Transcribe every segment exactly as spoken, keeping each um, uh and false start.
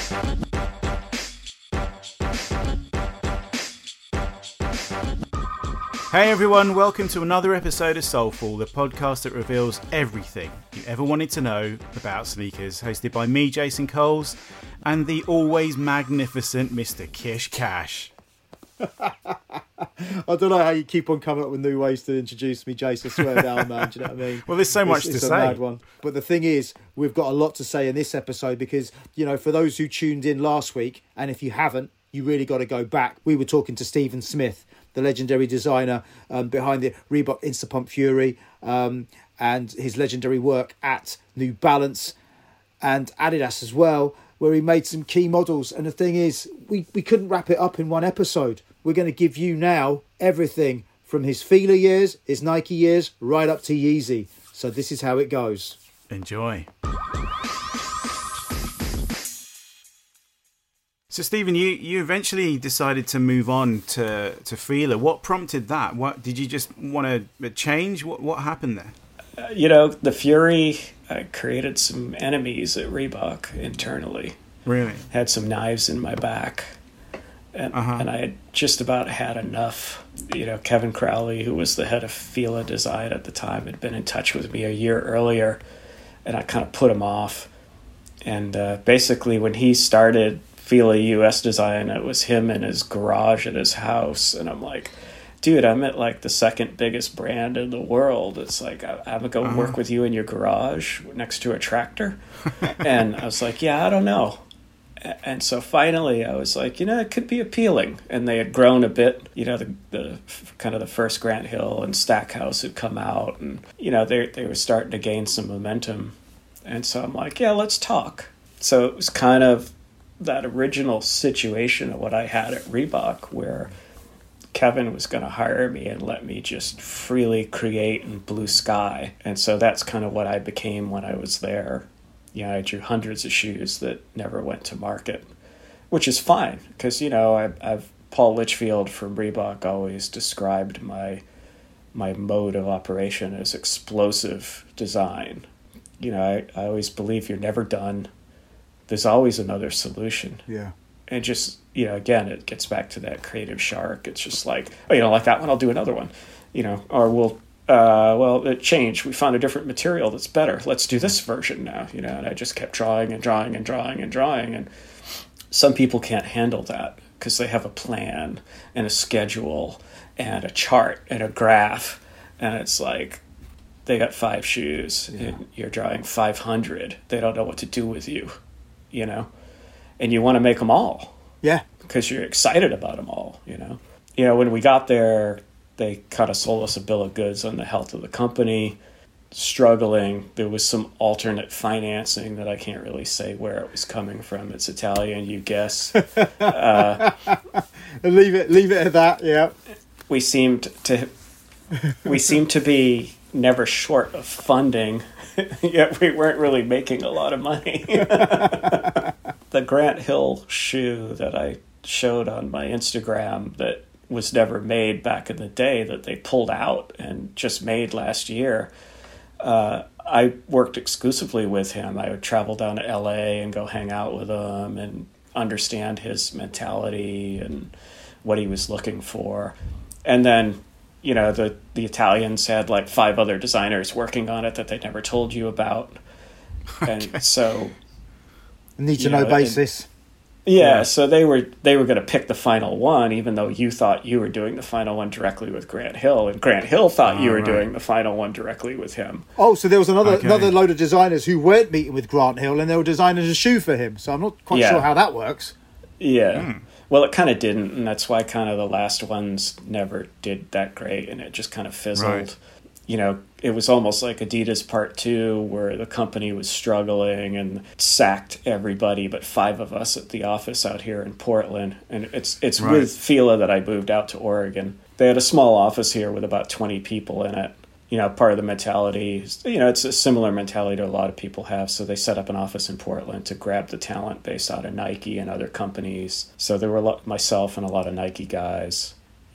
Hey everyone, welcome to another episode of Soulful, the podcast that reveals everything you ever wanted to know about sneakers, hosted by me, Jason Coles, and the always magnificent Mister Kish Cash. I don't know how you keep on coming up with new ways to introduce me, Jason. I swear down, man. Do you know what I mean? Well, there's so much it's, to it's say. A mad one. But the thing is, we've got a lot to say in this episode because, you know, for those who tuned in last week, and if you haven't, you really got to go back. We were talking to Stephen Smith, the legendary designer um, behind the Reebok Instapump Fury um, and his legendary work at New Balance and Adidas as well, where he made some key models. And the thing is, we, we couldn't wrap it up in one episode. We're going to give you now everything from his Fila years, his Nike years, right up to Yeezy. So this is how it goes. Enjoy. So, Stephen, you, you eventually decided to move on to, to Fila. What prompted that? What did you just want to change? What what happened there? Uh, you know, the Fury uh, created some enemies at Reebok internally. Really? Had some knives in my back. And, uh-huh. and I had just about had enough. You know, Kevin Crowley, who was the head of Fila Design at the time, had been in touch with me a year earlier, and I kind of put him off. And uh, basically, when he started Fila U S Design, it was him in his garage at his house, and I'm like, dude, I'm at like the second biggest brand in the world. It's like, I, I'm gonna go uh-huh. work with you in your garage next to a tractor. And I was like, yeah, I don't know. And so finally I was like, you know, it could be appealing. And they had grown a bit, you know, the, the kind of the first Grant Hill and Stackhouse had come out, and, you know, they they were starting to gain some momentum. And so I'm like, yeah, let's talk. So it was kind of that original situation of what I had at Reebok, where Kevin was going to hire me and let me just freely create in blue sky. And so that's kind of what I became when I was there. You know, I drew hundreds of shoes that never went to market, which is fine because, you know, I, I've Paul Litchfield from Reebok always described my my mode of operation as explosive design. You know, I, I always believe you're never done. There's always another solution. Yeah. And just, you know, again, it gets back to that creative shark. It's just like, oh, you don't like that one? I'll do another one. You know, or we'll, uh, well, it changed. We found a different material that's better. Let's do this version now, you know. And I just kept drawing and drawing and drawing and drawing. And some people can't handle that because they have a plan and a schedule and a chart and a graph. And it's like, they got five shoes yeah. and you're drawing five hundred. They don't know what to do with you. You know, and you want to make them all. Yeah. Because you're excited about them all, you know. You know, when we got there, they kind of sold us a bill of goods on the health of the company, struggling. There was some alternate financing that I can't really say where it was coming from. It's Italian, you guess. uh, leave it, leave it at that, yeah. We seemed to, we seemed to be never short of funding. Yet we weren't really making a lot of money. The Grant Hill shoe that I showed on my Instagram that was never made back in the day, that they pulled out and just made last year, uh, I worked exclusively with him. I would travel down to L A and go hang out with him and understand his mentality and what he was looking for. And then, you know, the, the Italians had like five other designers working on it that they never told you about. Okay. And so... Need to know, know basis. And, yeah, yeah, so they were they were going to pick the final one, even though you thought you were doing the final one directly with Grant Hill, and Grant Hill thought oh, you were right. doing the final one directly with him. Oh, so there was another okay. another load of designers who weren't meeting with Grant Hill, and they were designing a shoe for him. So I'm not quite yeah. sure how that works. Yeah. Mm. Well, it kind of didn't, and that's why kind of the last ones never did that great, and it just kind of fizzled. Right. You know, it was almost like Adidas Part Two, where the company was struggling and sacked everybody but five of us at the office out here in Portland. And it's it's right. with Fila that I moved out to Oregon. They had a small office here with about twenty people in it. You know, part of the mentality, you know, it's a similar mentality to a lot of people have. So they set up an office in Portland to grab the talent based out of Nike and other companies. So there were a lot, myself and a lot of Nike guys.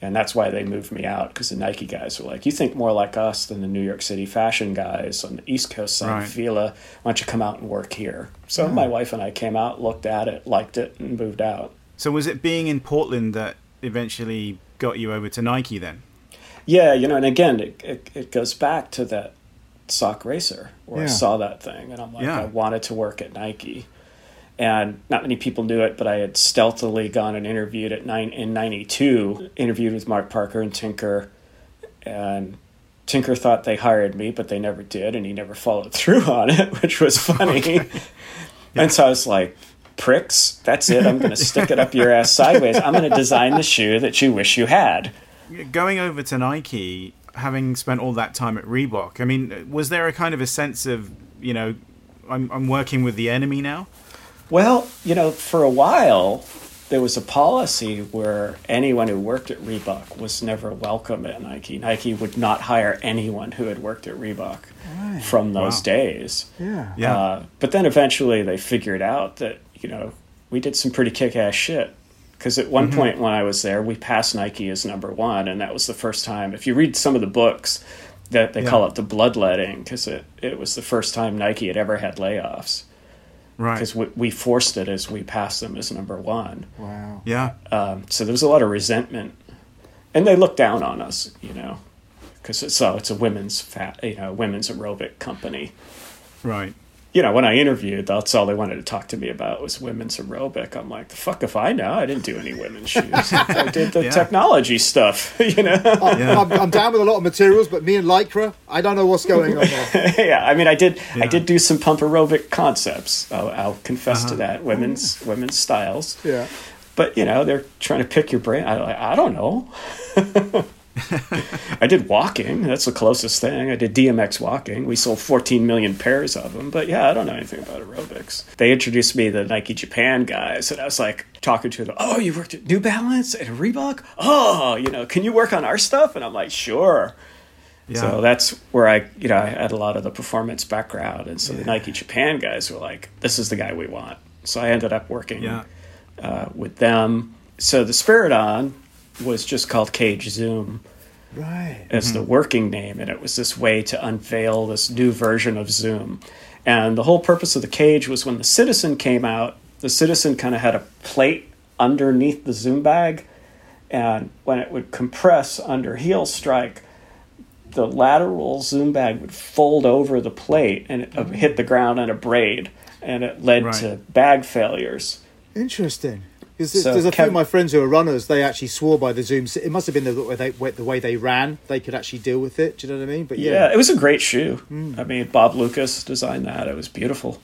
And that's why they moved me out, because the Nike guys were like, you think more like us than the New York City fashion guys on the East Coast side Right. of Fila. Why don't you come out and work here? So Oh. my wife and I came out, looked at it, liked it, and moved out. So was it being in Portland that eventually got you over to Nike then? Yeah, you know, and again, it, it, it goes back to that sock racer where I Yeah. saw that thing, and I'm like, Yeah. I wanted to work at Nike. And not many people knew it, but I had stealthily gone and interviewed at nine in ninety-two, interviewed with Mark Parker and Tinker. And Tinker thought they hired me, but they never did, and he never followed through on it, which was funny. Okay. Yeah. And so I was like, pricks, that's it. I'm going to stick it up your ass sideways. I'm going to design the shoe that you wish you had. Going over to Nike, having spent all that time at Reebok, I mean, was there a kind of a sense of, you know, I'm, I'm working with the enemy now? Well, you know, for a while, there was a policy where anyone who worked at Reebok was never welcome at Nike. Nike would not hire anyone who had worked at Reebok Right. from those Wow. days. Yeah. Yeah. Uh, but then eventually they figured out that, you know, we did some pretty kick-ass shit. Because at one mm-hmm. point when I was there, we passed Nike as number one, and that was the first time. If you read some of the books, that they Yeah. call it the bloodletting, because it, it was the first time Nike had ever had layoffs. Right. Because we, we forced it as we passed them as number one. Wow. Yeah. Um, so there was a lot of resentment, and they looked down on us, you know, because it's so it's a women's fat, you know, women's aerobic company. Right. You know, when I interviewed, that's all they wanted to talk to me about was women's aerobic. I'm like, the fuck if I know? I didn't do any women's shoes. I did the Yeah. technology stuff, you know. I'm, Yeah. I'm, I'm down with a lot of materials, but me and Lycra, I don't know what's going on there. Yeah, I mean, I did. Yeah. I did do some pump aerobic concepts. I'll, I'll confess Uh-huh. to that. Women's women's styles. Yeah. But, you know, they're trying to pick your brain. I, I don't know. I did walking. That's the closest thing. I did D M X walking. We sold fourteen million pairs of them. But, yeah, I don't know anything about aerobics. They introduced me to the Nike Japan guys, and I was like talking to them. Oh, you worked at New Balance and Reebok? Oh, you know, can you work on our stuff? And I'm like, sure. Yeah. So that's where I, you know, I had a lot of the performance background. And so Yeah. the Nike Japan guys were like, this is the guy we want. So I ended up working Yeah. uh, with them. So the Spiridon was just called Cage Zoom Right. as Mm-hmm. the working name. And it was this way to unveil this new version of Zoom. And the whole purpose of the Cage was when the Citizen came out, the Citizen kind of had a plate underneath the Zoom bag. And when it would compress under heel strike, the lateral Zoom bag would fold over the plate and it would hit the ground on a braid. And it led Right. to bag failures. Interesting. Because there's, So there's a few Kev- of my friends who are runners. They actually swore by the Zoom. It must have been the way they the way they ran. They could actually deal with it. Do you know what I mean? But Yeah, yeah, it was a great shoe. I mean, Bob Lucas designed that. It was beautiful.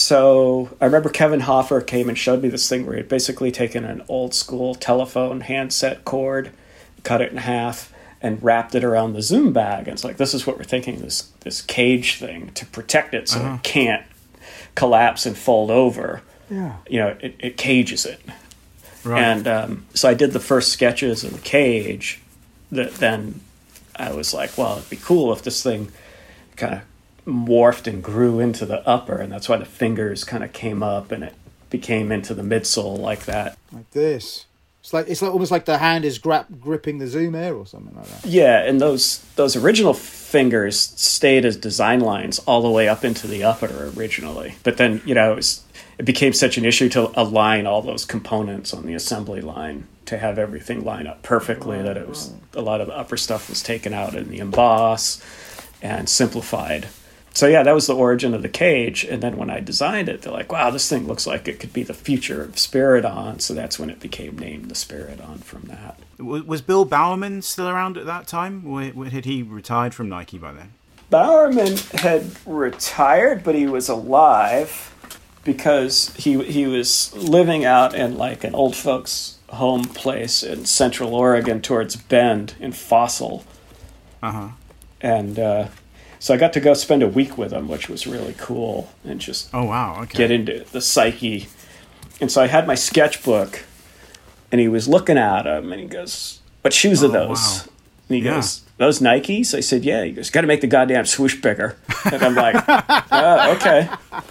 So I remember Kevin Hoffer came and showed me this thing where he had basically taken an old school telephone handset cord, cut it in half, and wrapped it around the Zoom bag. And it's like, this is what we're thinking, this this cage thing to protect it so Uh-huh. it can't collapse and fold over. yeah. You know, it, it cages it. Right. And um, so I did the first sketches of the cage. That then I was like, well, it'd be cool if this thing kind of morphed and grew into the upper, and that's why the fingers kind of came up and it became into the midsole like that. Like this. It's like it's like almost like the hand is gra- gripping the Zoom Air or something like that. Yeah, and those those original fingers stayed as design lines all the way up into the upper originally. But then, you know, it, was, it became such an issue to align all those components on the assembly line to have everything line up perfectly that it was a lot of the upper stuff was taken out in the emboss and simplified. So yeah, that was the origin of the cage. And then when I designed it, they're like, wow, this thing looks like it could be the future of Spiridon. So that's when it became named the Spiridon from that. W- Was Bill Bowerman still around at that time? Or had he retired from Nike by then? Bowerman had retired, but he was alive because he he was living out in like an old folks' home place in Central Oregon towards Bend in Fossil. Uh-huh. And uh, so I got to go spend a week with him, which was really cool, and just Oh, wow. Okay. get into the psyche. And so I had my sketchbook, and he was looking at them, and he goes, what shoes are Oh, those? wow. And he Yeah. goes, those Nikes? I said, yeah. He goes, got to make the goddamn swoosh bigger. And I'm like, oh, okay.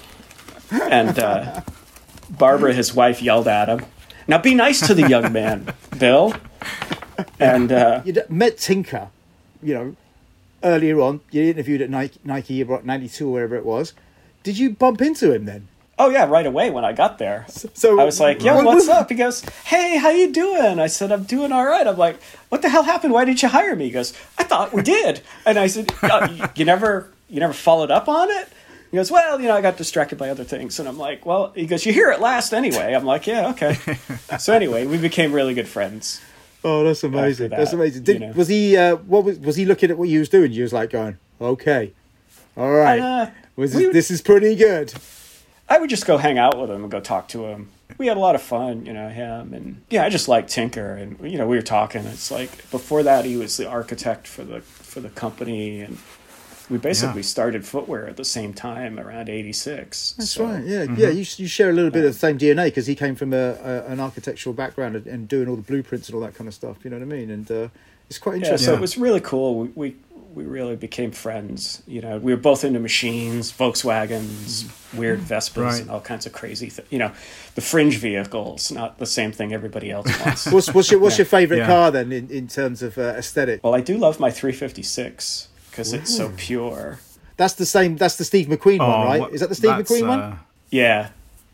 And uh, Barbara, his wife, yelled at him, now be nice to the young man, Bill. And uh, You met Tinker, you know, earlier on. You interviewed at Nike, Nike about ninety-two or wherever it was. Did you bump into him then? oh yeah, right away when I got there. So I was like, "Yo, what- what's what- up?" He goes, "Hey, how you doing?" I said, "I'm doing all right." I'm like, "What the hell happened? Why didn't you hire me?" He goes, "I thought we did." And I said, "Oh, you, you never, you never followed up on it?" He goes, "Well, you know, I got distracted by other things." And I'm like, "Well," he goes, "You hear it last anyway." I'm like, "Yeah, okay." So anyway, we became really good friends. Oh, that's amazing. After that, that's amazing. Did, you know. Was he? Uh, what was? Was he looking at what you was doing? You was like going, "Okay, all right. Uh, was we this, would- this is pretty good." I would just go hang out with him and go talk to him. We had a lot of fun, you know, him. And yeah, I just liked Tinker. And, you know, we were talking. It's like before that, he was the architect for the for the company. And we basically Yeah. started footwear at the same time around eighty-six. That's So, right. Yeah, yeah. You you share a little bit of the same D N A because he came from a, a an architectural background and, and doing all the blueprints and all that kind of stuff. You know what I mean? And uh, it's quite Yeah, interesting. so Yeah. it was really cool. We, we we really became friends. You know, we were both into machines, Volkswagens, weird Vespas, Right. and all kinds of crazy things. You know, the fringe vehicles, not the same thing everybody else wants. What's what's your what's your favourite Yeah. car then in, in terms of uh, aesthetic? Well, I do love my three fifty-six because it's so pure. That's the same. That's the Steve McQueen Oh, one, right? what- Is that the Steve that's, McQueen one? uh, Yeah.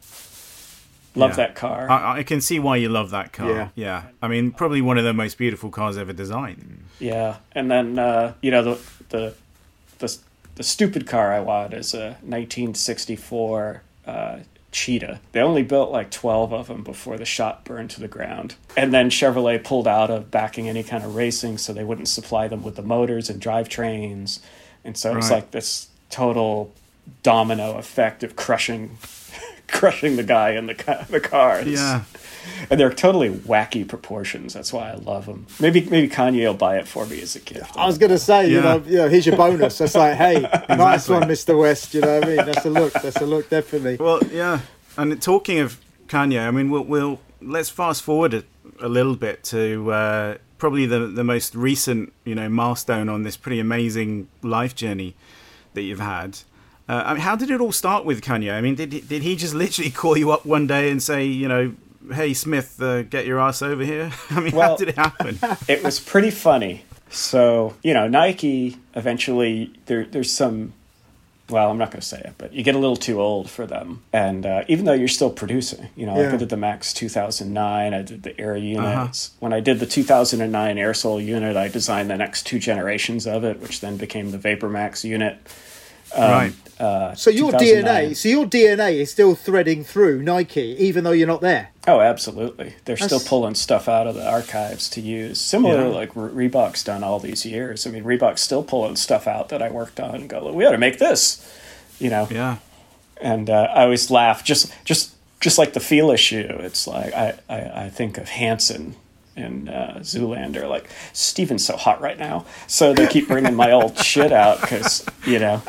Love Yeah. that car. I, I can see why you love that car. Yeah. Yeah. I mean, probably one of the most beautiful cars ever designed. yeah. And then, uh, you know, the, the, the, the stupid car I want is a nineteen sixty-four uh, Cheetah. They only built like twelve of them before the shop burned to the ground. And then Chevrolet pulled out of backing any kind of racing, so they wouldn't supply them with the motors and drivetrains. And so it was Right. like this total domino effect of crushing crushing the guy in the, ca- the car. It's- Yeah. And they're totally wacky proportions. That's why I love them. Maybe maybe Kanye will buy it for me as a gift. I was going to say, you Yeah. know, you know, here's your bonus. That's like, hey, nice one, Mister West. You know what I mean? That's a look. That's a look, definitely. Well, yeah. And talking of Kanye, I mean, we'll, we'll let's fast forward a, a little bit to uh, probably the the most recent, you know, milestone on this pretty amazing life journey that you've had. Uh, I mean, how did it all start with Kanye? I mean, did he, did he just literally call you up one day and say, you know, "Hey Smith, uh, get your ass over here"? I mean, how Well- did it happen? It was pretty funny. So, you know, Nike eventually, there, there's some, well, I'm not going to say it, but you get a little too old for them. And uh, even though you're still producing, you know, Yeah. I did the Max two thousand nine, I did the Air units. Uh-huh. When I did the two thousand nine Air Soul unit, I designed the next two generations of it, which then became the Vapor Max unit. Um, Right. Uh, So your D N A, two thousand nine. so your D N A is still threading through Nike, even though you're not there. Oh, absolutely. They're still That's- pulling stuff out of the archives to use. Similar Yeah. like Re- Reebok's done all these years. I mean, Reebok's still pulling stuff out that I worked on and go, we ought to make this, you know. Yeah. And uh, I always laugh, just just just like the feel issue. It's like I, I, I think of Hanson in uh, Zoolander, like, Steven's so hot right now. So they keep bringing my old shit out because, you know.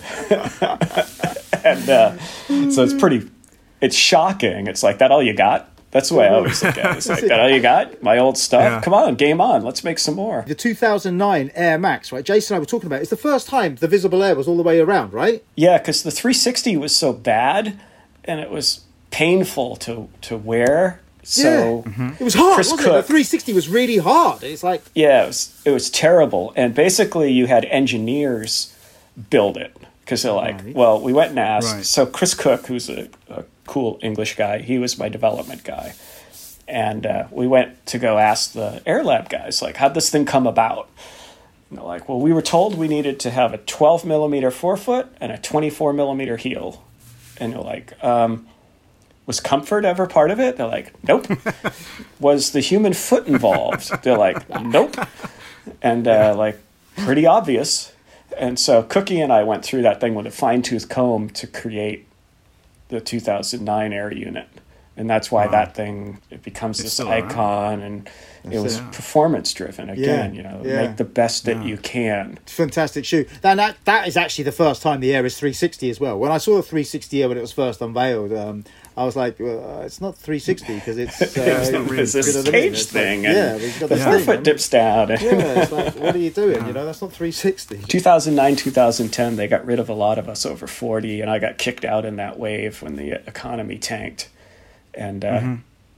and uh, so it's pretty, it's shocking. It's like, that all you got? That's the way I always look at it. It's like, that all you got? My old stuff? Yeah. Come on, game on. Let's make some more. The two thousand nine Air Max, right? Jason and I were talking about it. It's the first time the visible air was all the way around, right? Yeah, because the three sixty was so bad and it was painful to, to wear. So yeah. It was hard, Chris wasn't it? The Cook- three sixty was really hard. It's like, yeah, it was, it was terrible. And basically you had engineers build it because they're like, Right. well, we went and asked. Right. So Chris Cook, who's a, a cool English guy, he was my development guy. And uh, we went to go ask the Air Lab guys, like, how'd this thing come about? And they're like, well, we were told we needed to have a twelve millimeter forefoot and a twenty-four millimeter heel. And they're like, um, was comfort ever part of it? They're like, nope. Was the human foot involved? They're like, nope. And uh, like, pretty obvious. And so Cookie and I went through that thing with a fine-tooth comb to create the two thousand nine Air unit. And that's why Wow. that thing, it becomes It's this still around. icon, and it was it. performance driven again. Yeah, You know, yeah. make the best that you can. fantastic shoe. That, that that is actually the first time the Air is three sixty as well. When I saw the three sixty Air when it was first unveiled, um, I was like, well, uh, it's not three sixty because it's, uh, It's not really- It's this you know what I mean? cage It's like, thing, yeah, and we've got the this forefoot thing. dips down. Yeah, it's like, what are you doing? You know, that's not three sixty. two thousand nine, two thousand ten, they got rid of a lot of us over forty, and I got kicked out in that wave when the economy tanked. And uh, Mm-hmm.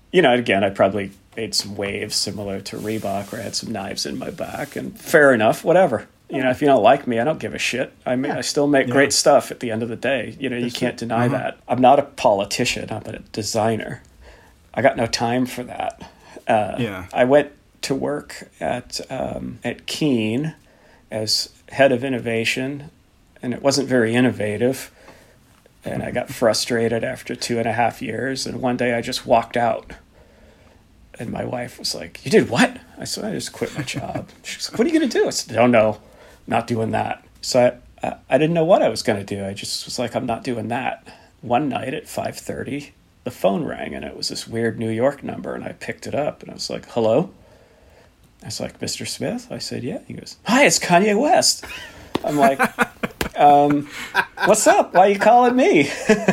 you know, again, I probably made some waves similar to Reebok, where I had some knives in my back, and fair enough, whatever. You know, if you don't like me, I don't give a shit. I mean, yeah. I still make yeah. great stuff at the end of the day. You know, you That's can't it. deny uh-huh. that. I'm not a politician. I'm a designer. I got no time for that. Uh, yeah. I went to work at um, at Keen as head of innovation, and it wasn't very innovative. And I got frustrated after two and a half years. And one day I just walked out. And my wife was like, "You did what?" I said, "I just quit my job." She was like, "What are you going to do?" I said, "Oh, no, not doing that." So I, I, I didn't know what I was going to do. I just was like, I'm not doing that. One night at five thirty, the phone rang, and it was this weird New York number. And I picked it up, and I was like, "Hello?" I was like, "Mister Smith?" I said, "Yeah." He goes, "Hi, it's Kanye West." I'm like, um, "What's up? Why are you calling me?"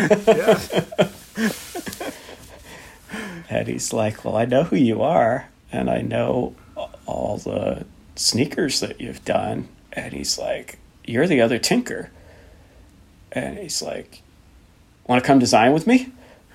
And he's like, "Well, I know who you are, and I know all the sneakers that you've done." And he's like, "You're the other Tinker." And he's like, "Want to come design with me?"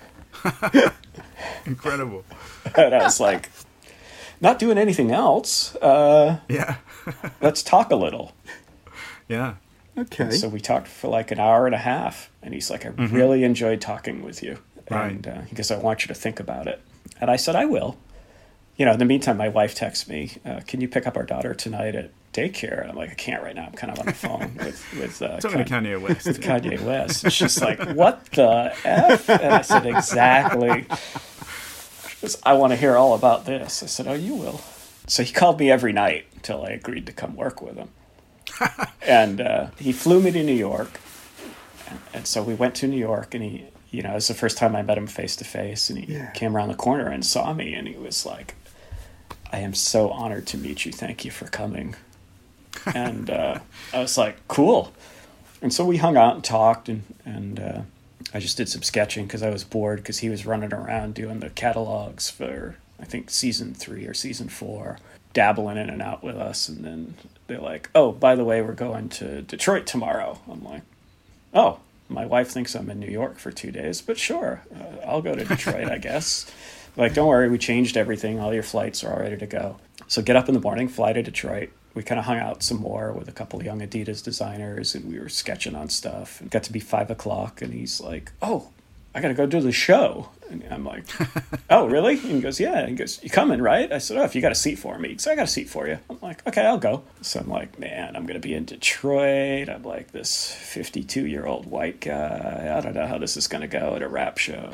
Incredible. And I was like, "Not doing anything else. Uh, yeah. Let's talk a little." Yeah. Okay. And so we talked for like an hour and a half, and he's like, "I mm-hmm. really enjoyed talking with you." Right. And uh, he goes, "I want you to think about it." And I said, "I will." You know, in the meantime, my wife texts me, uh, "Can you pick up our daughter tonight at daycare?" And I'm like, "I can't right now. I'm kind of on the phone with with uh, Talking Kanye, to Kanye West. With Kanye West." And she's like, "What the F?" And I said, "Exactly." She goes, "I want to hear all about this." I said, "Oh, you will." So he called me every night until I agreed to come work with him. And uh, he flew me to New York. And, and so we went to New York, and he, you know, it was the first time I met him face to face, and he yeah. came around the corner and saw me, and he was like, "I am so honored to meet you. Thank you for coming." And uh, I was like, "Cool." And so we hung out and talked, and, and uh, I just did some sketching because I was bored, because he was running around doing the catalogs for, I think, season three or season four, dabbling in and out with us. And then they're like, "Oh, by the way, we're going to Detroit tomorrow." I'm like, "Oh, my wife thinks I'm in New York for two days, but sure, uh, I'll go to Detroit, I guess." Like, "Don't worry, we changed everything. All your flights are all ready to go." So get up in the morning, fly to Detroit. We kind of hung out some more with a couple of young Adidas designers, and we were sketching on stuff. And got to be five o'clock, and he's like, "Oh, I got to go do the show." And I'm like, "Oh, really?" And he goes, "Yeah." And he goes, "You coming, right?" I said, "Oh, if you got a seat for me." He goes, "I got a seat for you." I'm like, "Okay, I'll go." So I'm like, man, I'm going to be in Detroit. I'm like this fifty-two-year-old white guy. I don't know how this is going to go at a rap show.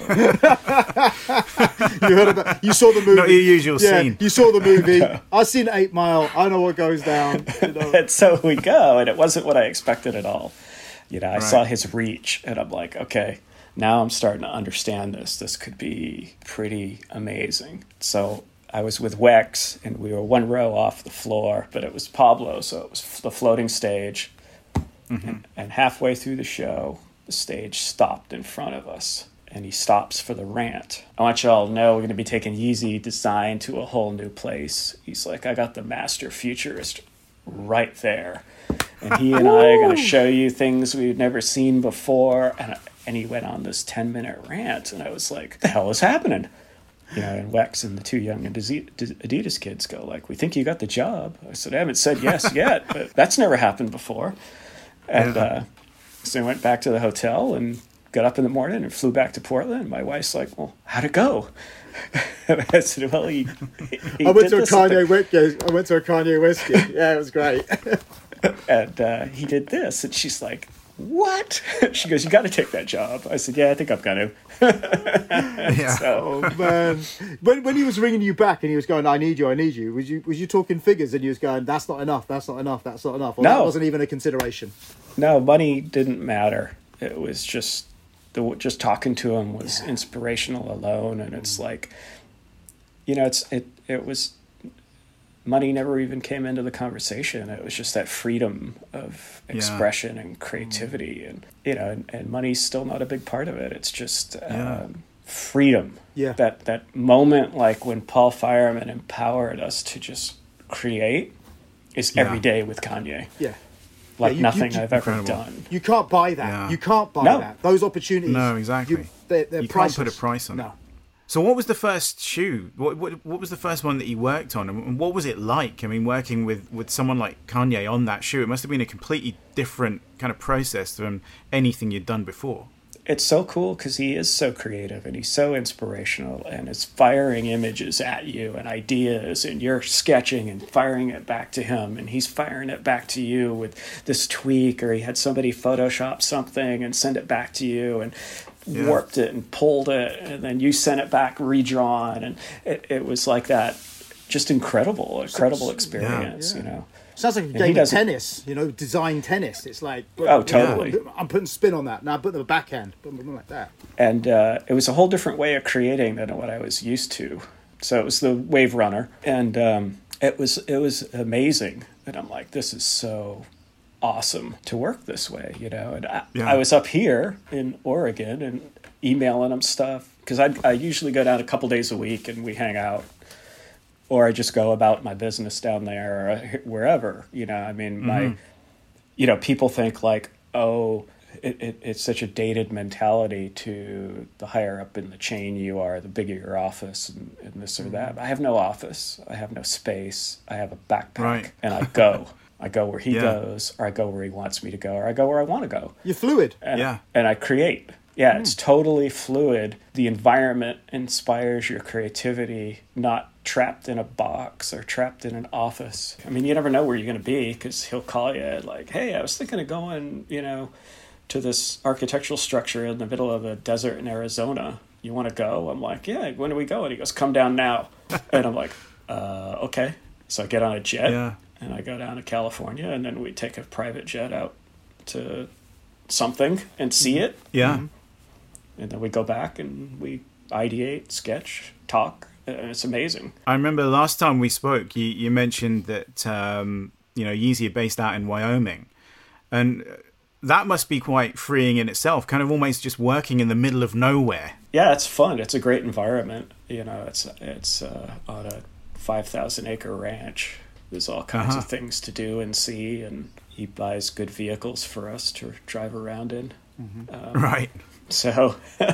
You heard about, you saw the movie. Not your usual yeah, scene. You saw the movie. I've seen Eight Mile. I know what goes down. You know. And so we go, and it wasn't what I expected at all. You know, I right. saw his reach, and I'm like, okay, now I'm starting to understand this. This could be pretty amazing. So I was with Wex, and we were one row off the floor, but it was Pablo, so it was the floating stage. Mm-hmm. And, and halfway through the show, the stage stopped in front of us, and he stops for the rant. "I want you all to know we're going to be taking Yeezy design to a whole new place." He's like, "I got the master futurist right there. And he and I are going to show you things we've never seen before." And I, And he went on this ten-minute rant, and I was like, "The hell is happening?" You know, and Wex and the two young Adidas kids go like, "We think you got the job." I said, "I haven't said yes yet, but that's never happened before." And yeah. uh, so I went back to the hotel and got up in the morning and flew back to Portland. My wife's like, "Well, how'd it go?" And I said, "Well, he, he I went to a Kanye West. I went to a Kanye West gig. Yeah, it was great." And uh, he did this, and she's like, "What?" She goes, "You got to take that job." I said, "Yeah, I think I'm going to." Yeah. So, oh man, when when he was ringing you back and he was going, "I need you, I need you," was you was you talking figures, and he was going, "That's not enough, that's not enough, that's not enough"? Or no, that wasn't even a consideration. No, money didn't matter. It was just the just talking to him was yeah. inspirational alone, and it's like, you know, it's it it was. Money never even came into the conversation. It was just that freedom of expression yeah. and creativity, and you know, and, and money's still not a big part of it. It's just yeah. um, freedom. Yeah. That that moment, like when Paul Fireman empowered us to just create, is yeah. every day with Kanye. Yeah. Like yeah, you, nothing you, I've ever done. You can't buy that. Yeah. You can't buy no. that. Those opportunities. No, exactly. You, they're, they're you priceless. can't put a price on no. it. So what was the first shoe? What, what what was the first one that you worked on, and what was it like? I mean, working with, with someone like Kanye on that shoe, it must have been a completely different kind of process from anything you'd done before. It's so cool because he is so creative and he's so inspirational and is firing images at you and ideas, and you're sketching and firing it back to him, and he's firing it back to you with this tweak, or he had somebody Photoshop something and send it back to you and yeah. warped it and pulled it, and then you sent it back redrawn, and it, it was like that, just incredible, incredible experience, yeah. Yeah. you know. Sounds like a And game of tennis, you know, design tennis. It's like, oh, totally. You know, I'm putting spin on that. Now I put the backhand, something like that. And uh, it was a whole different way of creating than what I was used to. So it was the Wave Runner, and um, it was it was amazing. And I'm like, this is so awesome to work this way, you know. And I, yeah. I was up here in Oregon and emailing them stuff because I I usually go down a couple days a week and we hang out. Or I just go about my business down there or wherever, you know, I mean, mm-hmm. my, you know, people think like, oh, it, it, it's such a dated mentality to the higher up in the chain you are, the bigger your office and, and this or mm-hmm. that. I have no office. I have no space. I have a backpack right. and I go. I go where he yeah. goes, or I go where he wants me to go, or I go where I want to go. You're fluid. And, yeah. and I create. Yeah, mm. it's totally fluid. The environment inspires your creativity, not trapped in a box or trapped in an office. I mean, you never know where you're going to be because he'll call you like, hey, I was thinking of going, you know, to this architectural structure in the middle of the desert in Arizona. You want to go? I'm like, yeah, when do we go? And he goes, come down now. And I'm like, uh, okay. So I get on a jet yeah. and I go down to California, and then we take a private jet out to something and see it. Yeah. Mm-hmm. And then we go back and we ideate, sketch, talk. And it's amazing. I remember the last time we spoke, you, you mentioned that, um, you know, Yeezy are based out in Wyoming. And that must be quite freeing in itself, kind of almost just working in the middle of nowhere. Yeah, it's fun. It's a great environment. You know, it's it's uh, on a five thousand acre ranch. There's all kinds uh-huh. of things to do and see. And he buys good vehicles for us to drive around in. Mm-hmm. Um, right. So,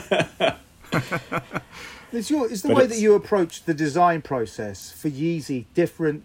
is, your, is the but way that you approach the design process for Yeezy different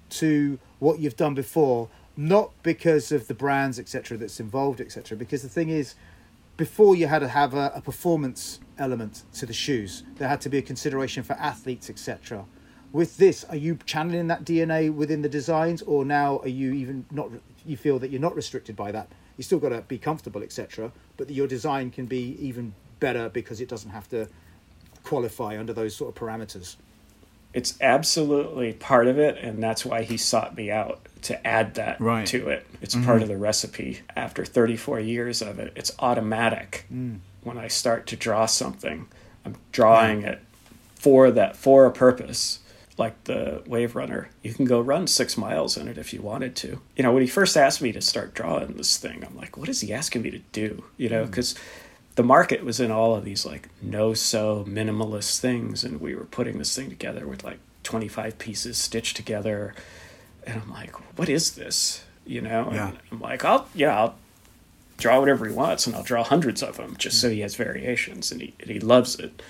to what you've done before? Not because of the brands, et cetera, that's involved, et cetera. Because the thing is, before you had to have a, a performance element to the shoes, there had to be a consideration for athletes, et cetera. With this, are you channeling that D N A within the designs, or now are you even not? You feel that you're not restricted by that? You still got to be comfortable, et cetera, but that your design can be even better because it doesn't have to qualify under those sort of parameters. It's absolutely part of it, and that's why he sought me out to add that right. to it. It's mm-hmm. part of the recipe. After thirty-four years of it, it's automatic. Mm. When I start to draw something, I'm drawing yeah. it for that, for a purpose. Like the Wave Runner, you can go run six miles in it if you wanted to. You know, when he first asked me to start drawing this thing, I'm like, what is he asking me to do? You know, because mm. the market was in all of these like no-sew minimalist things, and we were putting this thing together with like twenty-five pieces stitched together, and I'm like, what is this? You know, yeah. and I'm like, I'll yeah, I'll draw whatever he wants, and I'll draw hundreds of them just mm. so he has variations, and he and he loves it.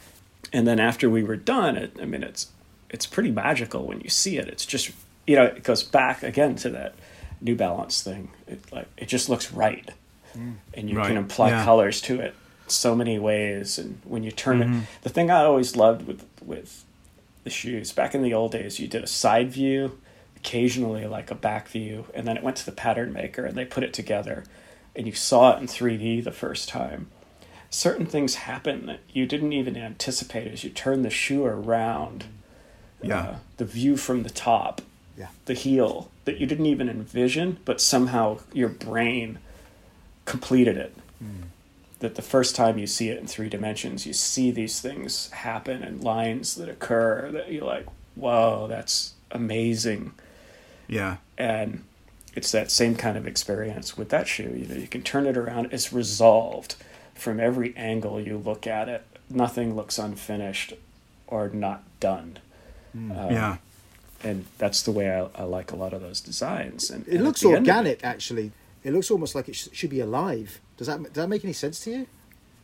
And then after we were done, it, I mean, it's it's pretty magical when you see it. It's just, you know, it goes back again to that New Balance thing. It like it just looks right. Mm. And you right. can apply yeah. colors to it so many ways. And when you turn mm-hmm. it, the thing I always loved with with the shoes, back in the old days, you did a side view, occasionally like a back view, and then it went to the pattern maker and they put it together and you saw it in three D the first time. Certain things happen that you didn't even anticipate as you turn the shoe around. Yeah. Uh, the view from the top, yeah. the heel that you didn't even envision, but somehow your brain completed it. Mm. That the first time you see it in three dimensions, you see these things happen and lines that occur that you're like, whoa, that's amazing. Yeah. And it's that same kind of experience with that shoe. You know, you can turn it around. It's resolved from every angle you look at it. Nothing looks unfinished or not done. Mm. Um, yeah. And that's the way I, I like a lot of those designs. And it and looks organic, it, actually. It looks almost like it sh- should be alive. Does that does that make any sense to you?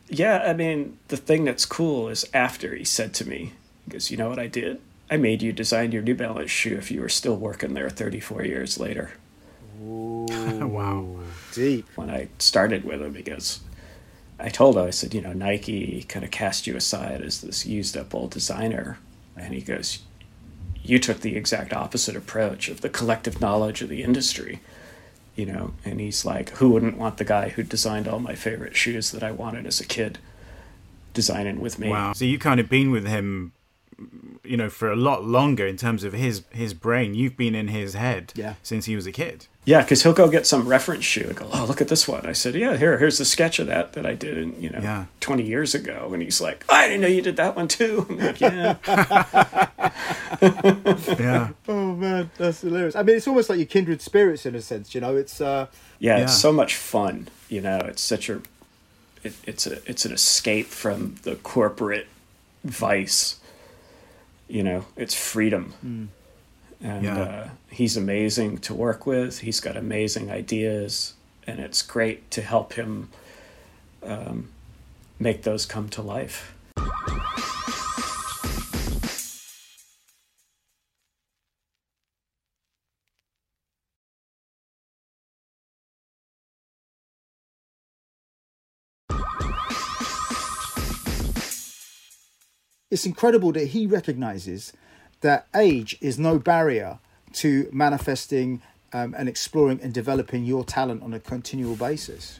Yeah, I mean, the thing that's cool is after he said to me, he goes, you know what I did? I made you design your New Balance shoe if you were still working there thirty-four years later. Ooh, wow. Deep. When I started with him, because I told him, I said, you know, Nike kind of cast you aside as this used up old designer. And he goes, you took the exact opposite approach of the collective knowledge of the industry. You know, and he's like, who wouldn't want the guy who designed all my favorite shoes that I wanted as a kid designing with me? Wow. So you kind of been with him, you know, for a lot longer in terms of his his brain. You've been in his head yeah. since he was a kid. Yeah, because he'll go get some reference shoe and go, oh, look at this one. I said, yeah, here, here's the sketch of that that I did, in, you know, yeah. twenty years ago. And he's like, oh, I didn't know you did that one too. I'm like, yeah. yeah. Oh man, that's hilarious. I mean, it's almost like your kindred spirits in a sense. You know, it's uh, yeah, yeah, it's so much fun. You know, it's such a, it, it's a, it's an escape from the corporate vice. You know, it's freedom. Mm. And yeah. uh, he's amazing to work with. He's got amazing ideas, and it's great to help him um, make those come to life. It's incredible that he recognizes that age is no barrier to manifesting um, and exploring and developing your talent on a continual basis.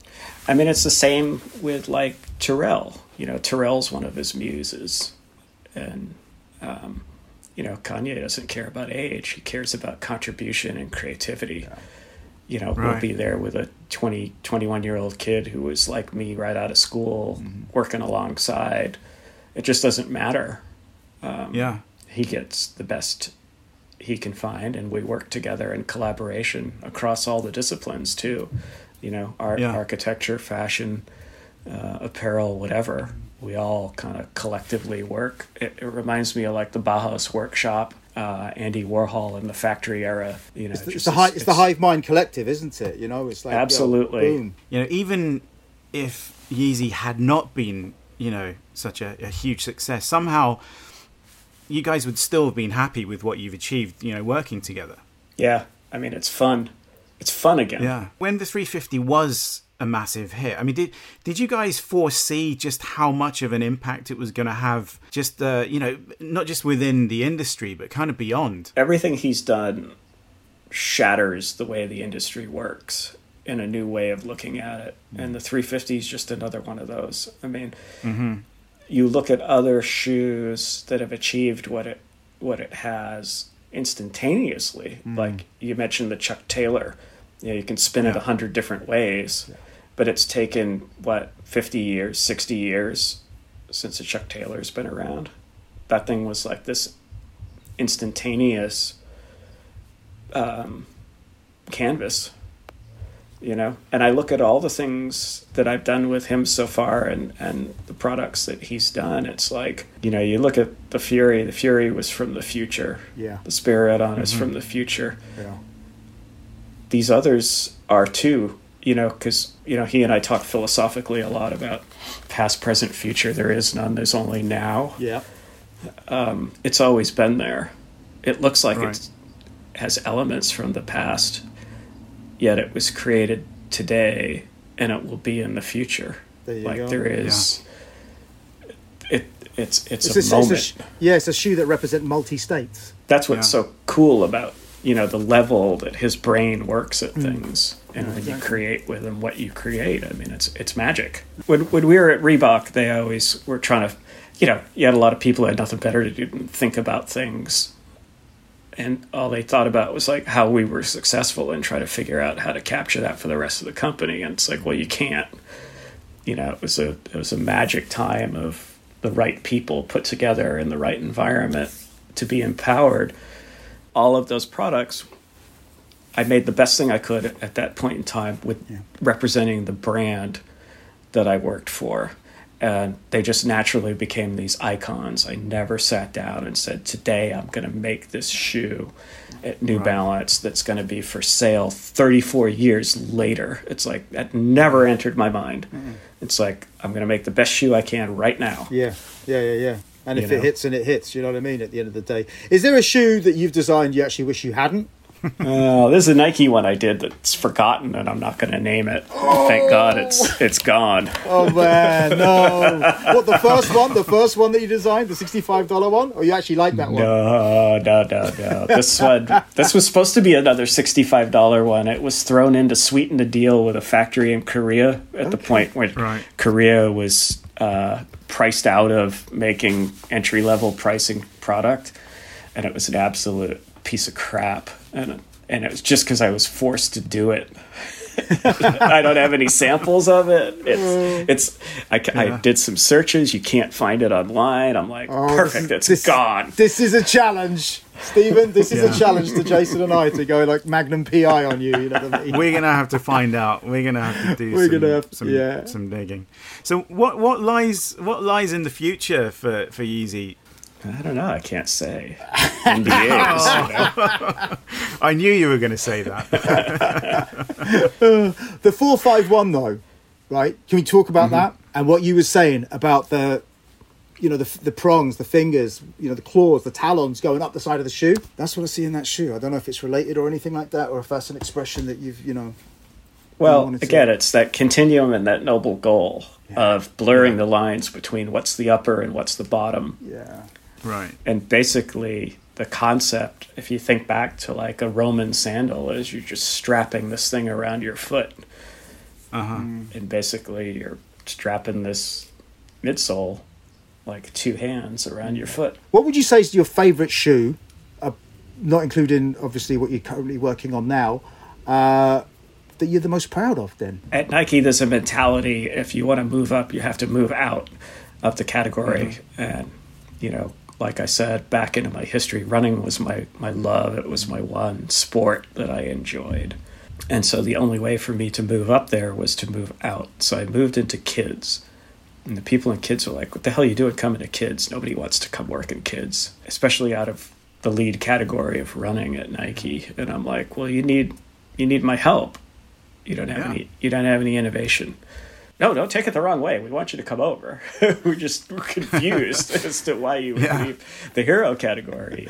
I mean, it's the same with like Terrell. You know, Terrell's one of his muses. And, um, you know, Kanye doesn't care about age. He cares about contribution and creativity. Yeah. You know, right. We'll be there with a twenty, twenty-one-year-old kid who was like me right out of school, mm-hmm. working alongside. It just doesn't matter. Um, yeah. He gets the best he can find, and we work together in collaboration across all the disciplines too. You know, art, yeah. architecture, fashion, uh, apparel, whatever. We all kind of collectively work. It, it reminds me of like the Bauhaus workshop, uh, Andy Warhol in the factory era. You know, it's the, just, it's, the hi- it's, it's the hive mind collective, isn't it? You know, it's like absolutely. You know, boom. You know, even if Yeezy had not been, you know, such a, a huge success, somehow you guys would still have been happy with what you've achieved, you know, working together. Yeah. I mean, it's fun. It's fun again. Yeah. When the three fifty was a massive hit, I mean, did did you guys foresee just how much of an impact it was going to have, just, uh, you know, not just within the industry, but kind of beyond? Everything he's done shatters the way the industry works in a new way of looking at it. Mm. And the three fifty is just another one of those. I mean, mm-hmm. you look at other shoes that have achieved what it what it has instantaneously. Mm. Like you mentioned the Chuck Taylor. You know, you can spin yeah. it a hundred different ways, yeah. but it's taken, what, fifty years, sixty years since the Chuck Taylor's been around. That thing was like this instantaneous um, canvas. You know, and I look at all the things that I've done with him so far and, and the products that he's done. It's like, you know, you look at the Fury, the Fury was from the future. Yeah. The Spirit on is mm-hmm. from the future. Yeah. These others are too, you know, because, you know, he and I talk philosophically a lot about past, present, future. There is none. There's only now. Yeah. Um, it's always been there. It looks like right. it has elements from the past, yet it was created today and it will be in the future. There you like go. there is yeah. it it's it's, it's a, a moment. It's a, yeah, it's a shoe that represents multi-states. That's what's yeah. so cool about, you know, the level that his brain works at mm. things and yeah, when exactly. you create with him what you create. I mean, it's it's magic. When when we were at Reebok, they always were trying to, you know, you had a lot of people who had nothing better to do than think about things. And all they thought about was like how we were successful and try to figure out how to capture that for the rest of the company. And it's like, well, you can't. You know, it was a it was a magic time of the right people put together in the right environment to be empowered. All of those products, I made the best thing I could at that point in time with yeah. representing the brand that I worked for. And they just naturally became these icons. I never sat down and said, today I'm going to make this shoe at New Right. Balance that's going to be for sale thirty-four years later. It's like, that never entered my mind. Mm-hmm. It's like, I'm going to make the best shoe I can right now. Yeah, yeah, yeah, yeah. And You if know? it hits, and it hits, you know what I mean, at the end of the day. Is there a shoe that you've designed you actually wish you hadn't? Oh, this is a Nike one I did that's forgotten, and I'm not going to name it. Oh. Thank God it's it's gone. Oh, man, no. What, the first one? The first one that you designed? The sixty-five dollars one? Or you actually like that one? No, no, no, no. This one, this was supposed to be another sixty-five dollars one. It was thrown in to sweeten the deal with a factory in Korea at okay. the point where right. Korea was uh, priced out of making entry-level pricing product, and it was an absolute piece of crap. And and it was just because I was forced to do it. I don't have any samples of it. It's it's. I, yeah. I did some searches. You can't find it online. I'm like, oh, perfect. It's this, gone. This is a challenge, Stephen. This is yeah. a challenge to Jason and I to go like Magnum P I on you. You know what I mean? We're gonna have to find out. We're gonna have to do. We're some, gonna have, some, yeah. some digging. So what what lies what lies in the future for for Yeezy? I don't know. I can't say. N D As. You know? I knew you were going to say that. The four five one though, right? Can we talk about mm-hmm. that and what you were saying about the, you know, the the prongs, the fingers, you know, the claws, the talons going up the side of the shoe? That's what I see in that shoe. I don't know if it's related or anything like that, or if that's an expression that you've, you know. Well, again, it's that continuum and that noble goal yeah. of blurring yeah. the lines between what's the upper and what's the bottom. Yeah. Right. And basically the concept, if you think back to like a Roman sandal, is you're just strapping this thing around your foot. Uh-huh. And basically you're strapping this midsole like two hands around your foot. What would you say is your favourite shoe, uh, not including obviously what you're currently working on now, uh, that you're the most proud of then? At Nike, there's a mentality, if you want to move up, you have to move out of the category. Mm-hmm. And, you know, like I said, back into my history, running was my, my love. It was my one sport that I enjoyed. And so the only way for me to move up there was to move out. So I moved into kids. And the people in kids were like, what the hell are you doing coming to kids? Nobody wants to come work in kids, especially out of the lead category of running at Nike. And I'm like, well, you need you need my help. You don't have yeah. any you don't have any innovation. No, don't take it the wrong way. We want you to come over. We're just we're confused as to why you would yeah. leave the hero category.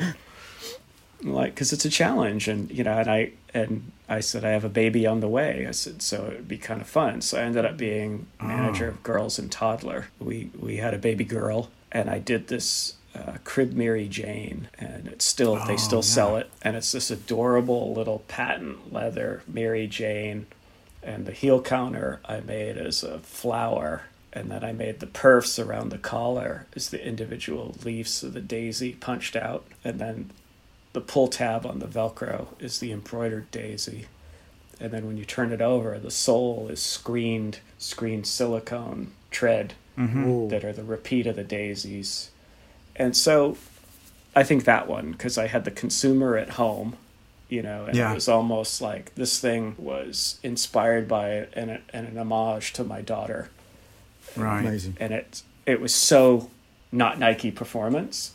Like, because it's a challenge, and you know, and I and I said I have a baby on the way. I said so it would be kind of fun. So I ended up being manager oh. of girls and toddler. We we had a baby girl, and I did this uh, crib Mary Jane, and it's still oh, they still yeah. sell it, and it's this adorable little patent leather Mary Jane. And the heel counter I made as a flower, and then I made the perfs around the collar as the individual leaves of the daisy punched out, and then the pull tab on the Velcro is the embroidered daisy. And then when you turn it over, the sole is screened, screened silicone tread mm-hmm. that are the repeat of the daisies. And so I think that one, because I had the consumer at home, you know, and yeah. it was almost like this thing was inspired by it and, a, and an homage to my daughter. Right. Amazing. And it, it was so not Nike performance.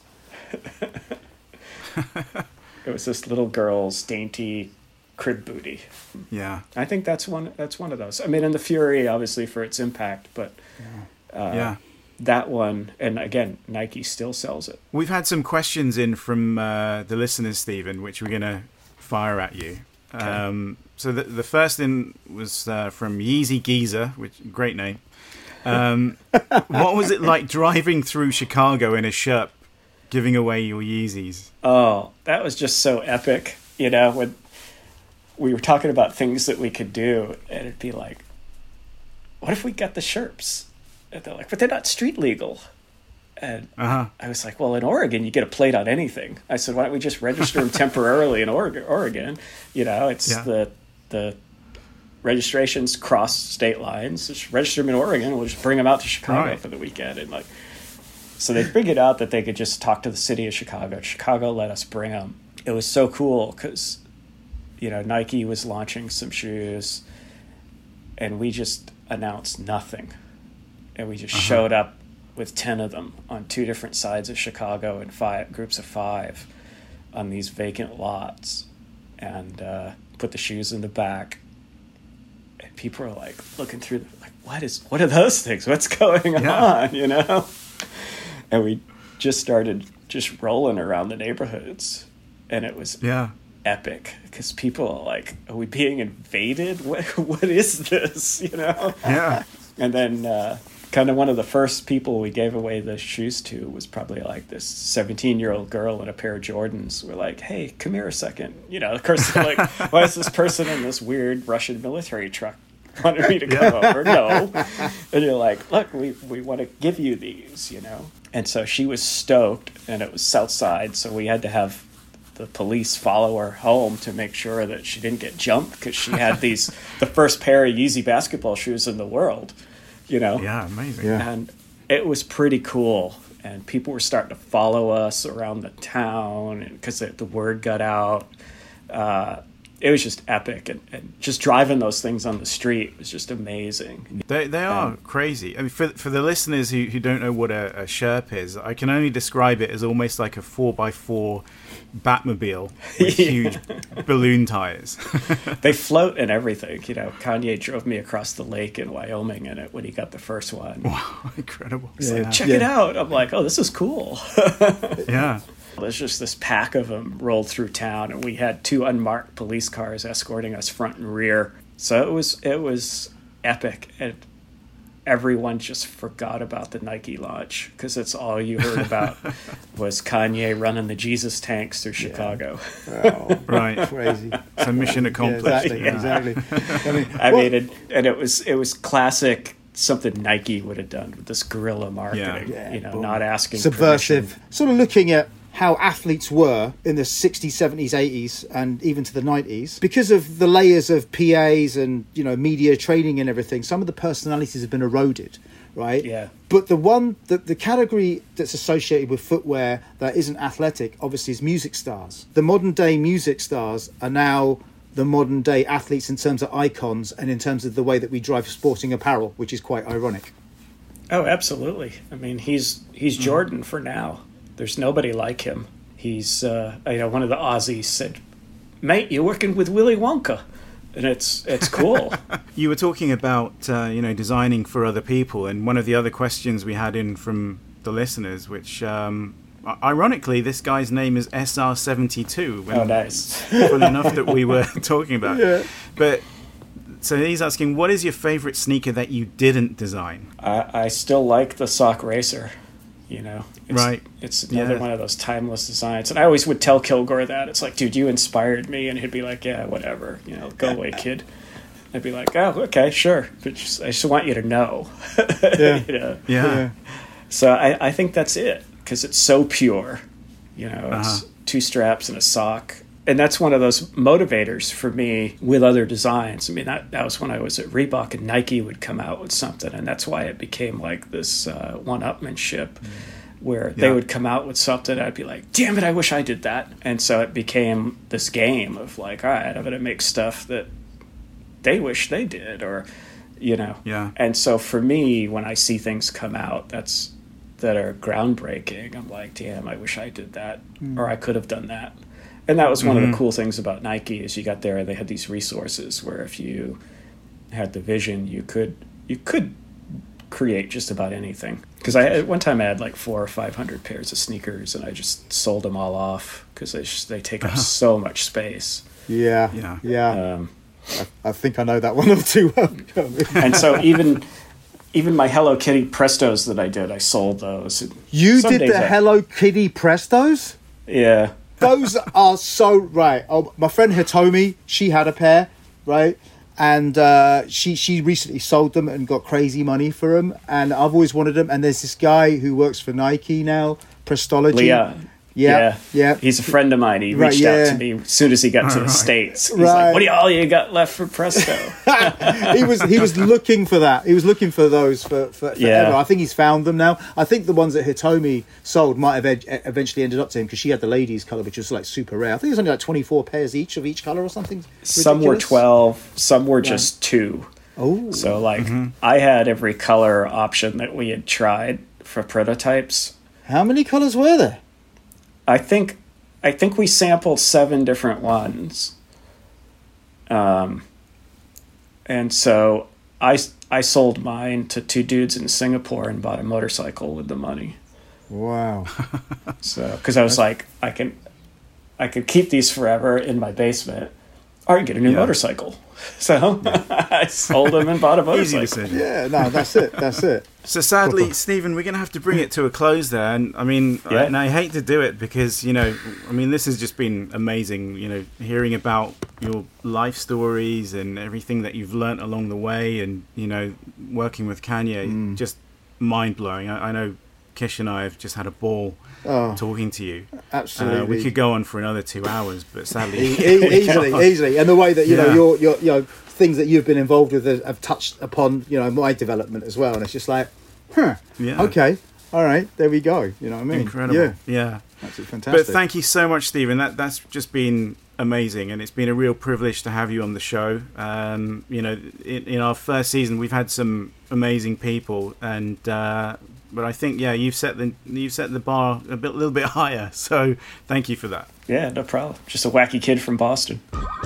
It was this little girl's dainty crib booty. Yeah. I think that's one, that's one of those. I mean, and the Fury, obviously, for its impact, but yeah. Uh, yeah. that one, and again, Nike still sells it. We've had some questions in from uh, the listeners, Stephen, which we're going to fire at you. Okay. Um, so the, the first in was uh, from Yeezy Geezer, which great name. Um, what was it like driving through Chicago in a Sherp, giving away your Yeezys? Oh, that was just so epic. You know, when we were talking about things that we could do, and it'd be like, what if we got the Sherps? And they're like, but they're not street legal. And uh-huh. I was like, well, in Oregon, you get a plate on anything. I said, why don't we just register them temporarily in Oregon? Oregon, you know, it's yeah. the the registrations cross state lines. Just register them in Oregon. We'll just bring them out to Chicago right. for the weekend. And like, so they figured out that they could just talk to the city of Chicago. Chicago let us bring them. It was so cool because, you know, Nike was launching some shoes, and we just announced nothing. and we just Uh-huh. showed up with ten of them on two different sides of Chicago in five groups of five on these vacant lots, and uh, put the shoes in the back. And people are like looking through, the, like, what is, what are those things? What's going Yeah. on? You know? And we just started just rolling around the neighborhoods, and it was Yeah. epic because people are like, are we being invaded? What, what is this? You know? Yeah. And then uh, kind of one of the first people we gave away the shoes to was probably like this seventeen-year-old girl in a pair of Jordans. We're like, hey, come here a second. You know, of course, they're like, why is this person in this weird Russian military truck wanted me to come Yeah. over? No. And you're like, look, we, we want to give you these, you know? And so she was stoked, and it was South Side, so we had to have the police follow her home to make sure that she didn't get jumped because she had these, the first pair of Yeezy basketball shoes in the world, you know? Yeah, amazing. Yeah. And it was pretty cool. And people were starting to follow us around the town because the, the word got out. Uh, it was just epic. And, and just driving those things on the street was just amazing. They they are Um, crazy. I mean, for for the listeners who, who don't know what a, a Sherp is, I can only describe it as almost like a four by four Batmobile with Yeah. huge balloon tires. They float and everything. You know, Kanye drove me across the lake in Wyoming in it when he got the first one. Wow, incredible! He's Yeah. like, check Yeah. it out. I'm like, oh, this is cool. yeah. There's just this pack of them rolled through town, and we had two unmarked police cars escorting us front and rear. So it was it was epic, and everyone just forgot about the Nike launch because it's all you heard about was Kanye running the Jesus tanks through Chicago. Oh, Right. crazy. So mission Yeah, accomplished. exactly, Yeah. exactly. I mean, I well, mean, it, and it was it was classic. Something Nike would have done with this guerrilla marketing, Yeah. you know, Boom. not asking subversive. permission. Sort of looking at how athletes were in the sixties, seventies, eighties, and even to the nineties. Because of the layers of P As and, you know, media training and everything, some of the personalities have been eroded, right? Yeah. But the one, the, the category that's associated with footwear that isn't athletic, obviously, is music stars. The modern day music stars are now the modern day athletes in terms of icons and in terms of the way that we drive sporting apparel, which is quite ironic. Oh, absolutely. I mean, he's he's Jordan for now. There's nobody like him. He's, uh, you know, one of the Aussies said, "Mate, you're working with Willy Wonka," and it's it's cool. You were talking about uh, you know designing for other people, and one of the other questions we had in from the listeners, which um, ironically this guy's name is S R seventy-two. Oh, nice. Funny enough that we were talking about. Yeah. But so he's asking, what is your favorite sneaker that you didn't design? I, I still like the sock racer. You know, it's, Right. It's another Yeah. one of those timeless designs, and I always would tell Kilgore that it's like, dude, you inspired me, and he'd be like, yeah, whatever, you know, go away, kid. I'd be like, oh, okay, sure, but just, I just want you to know. Yeah. You know? Yeah. So I, I think that's it because it's so pure. You know, it's Uh-huh. two straps and a sock. And that's one of those motivators for me with other designs. I mean, that, that was when I was at Reebok and Nike would come out with something. And that's why it became like this uh, one-upmanship where they Yeah. would come out with something. I'd be like, damn it, I wish I did that. And so it became this game of like, all right, I'm going to make stuff that they wish they did or, you know. Yeah. And so for me, when I see things come out, that's that are groundbreaking, I'm like, damn, I wish I did that, or I could have done that. And that was one of the cool things about Nike is you got there and they had these resources where if you had the vision, you could you could create just about anything. Because I at one time I had like four or five hundred pairs of sneakers, and I just sold them all off because they just, they take up so much space. Yeah, Yeah. yeah. Um, I, I think I know that one or two. and so even even my Hello Kitty Prestos that I did, I sold those. And You some did days the I- Hello Kitty Prestos? Yeah. Those are so right. Oh, my friend Hitomi, she had a pair, right? And uh, she she recently sold them and got crazy money for them. And I've always wanted them. And there's this guy who works for Nike now, Prestology. Leah. Yeah, yeah. He's a friend of mine. He Right, reached yeah. out to me as soon as he got to the right. States. He's Right. like, what do y'all you got left for Presto? he was he was looking for that. He was looking for those for, for forever. Yeah. I think he's found them now. I think the ones that Hitomi sold might have ed- eventually ended up to him because she had the ladies' color, which was like super rare. I think it was only like twenty-four pairs each of each color or something. Some were ridiculous. twelve, some were just two. Oh, so like mm-hmm. I had every color option that we had tried for prototypes. How many colors were there? I think I think we sampled seven different ones. Um, and so I, I sold mine to two dudes in Singapore and bought a motorcycle with the money. Wow. So, because I was like, I can, I could keep these forever in my basement, or I can get a new Yeah. motorcycle. So yeah. I sold them and bought a Easy motorcycle. decision. Yeah, no, that's it. That's it. So sadly, Stephen, we're going to have to bring it to a close there. And I mean, Yeah. I, and I hate to do it because, you know, I mean, this has just been amazing, you know, hearing about your life stories and everything that you've learnt along the way and, you know, working with Kanye, Mm. just mind blowing. I, I know Kish and I have just had a ball Oh, talking to you. absolutely. Uh, we could go on for another two hours, but sadly, E- e- easily, easily. And the way that, you know, Yeah. your, your, you know, things that you've been involved with have, have touched upon, you know, my development as well. And it's just like, huh, Yeah. okay, all right, there we go. You know what I mean? incredible. Yeah, Yeah. that's fantastic. But thank you so much, Stephen. That that's just been amazing, and it's been a real privilege to have you on the show. Um, you know, in, in our first season, we've had some amazing people, and uh, but I think yeah, you've set the you've set the bar a bit, little bit higher. So thank you for that. Yeah, no problem. Just a wacky kid from Boston.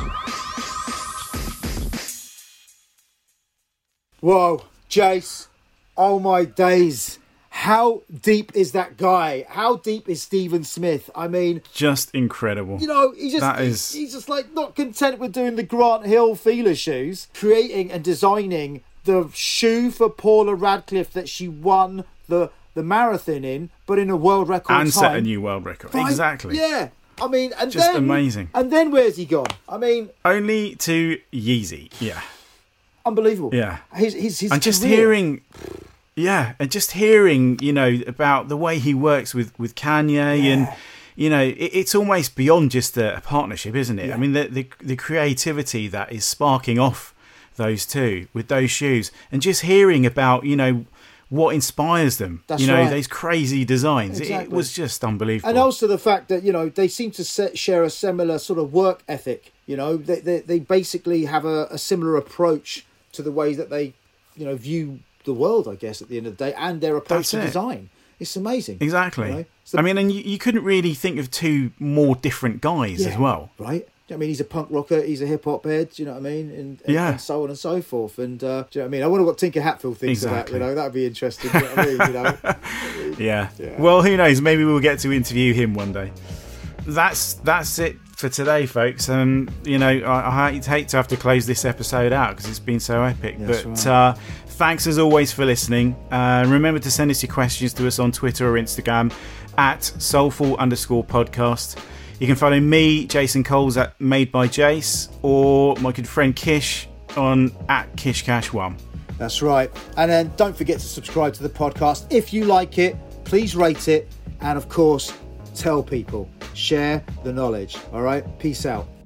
Whoa, Jace, oh my days. How deep is that guy? How deep is Stephen Smith? I mean, Just incredible. you know, he just That he's, is- he's just like not content with doing the Grant Hill Fila shoes, creating and designing the shoe for Paula Radcliffe that she won the the marathon in, but in a world record and time. set a new world record. Right? Exactly. Yeah. I mean, and Just then, amazing. And then where's he gone? I mean, Only to Yeezy. Yeah. unbelievable. Yeah. His his, his And just career. hearing, yeah, and just hearing, you know, about the way he works with, with Kanye and, you know, it, it's almost beyond just a, a partnership, isn't it? Yeah. I mean, the, the the creativity that is sparking off those two with those shoes and just hearing about, you know, what inspires them, That's you know, right. those crazy designs. It, it Exactly. was just unbelievable. And also the fact that, you know, they seem to set, share a similar sort of work ethic. You know, they they, they basically have a, a similar approach to the way that they, you know, view the world, I guess, at the end of the day, and their approach That's to it. design. It's amazing. Exactly. You know? It's the- I mean, and you, you couldn't really think of two more different guys Yeah, as well. Right? I mean, he's a punk rocker, he's a hip hop head, do you know what I mean? And, and, Yeah. and so on and so forth. And uh, do you know what I mean? I wonder what Tinker Hatfield thinks Exactly. of that, you know, that'd be interesting. Do you know what I mean? You know? Yeah. Yeah. Well, who knows? Maybe we'll get to interview him one day. That's that's it for today, folks. Um, you know, I, I hate to have to close this episode out because it's been so epic. That's but right. uh, thanks as always for listening. Uh, remember to send us your questions to us on Twitter or Instagram at soulful underscore podcast. You can follow me, Jason Coles, at Made by Jace, or my good friend Kish on at KishCash one. That's right. And then don't forget to subscribe to the podcast. If you like it, please rate it. And of course, tell people. Share the knowledge. All right? Peace out.